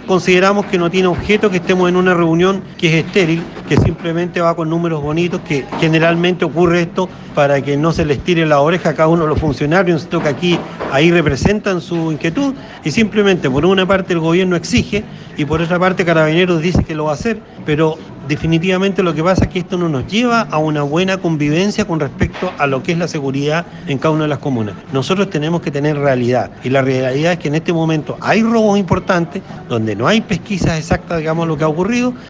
consideramos que no tiene objeto que estemos en una reunión que es estéril, que simplemente va con números bonitos, que generalmente ocurre esto para que no se les tire la oreja a cada uno de los funcionarios, sino que aquí ahí representan su inquietud y simplemente por una parte el gobierno exige y por otra parte Carabineros dice que lo va a hacer, pero definitivamente lo que pasa es que esto no nos lleva a una buena convivencia con respecto a lo que es la seguridad en cada una de las comunas. Nosotros tenemos que tener realidad y la realidad es que en este momento hay robos importantes donde no hay pesquisas exactas, digamos, lo que ha ocurrido,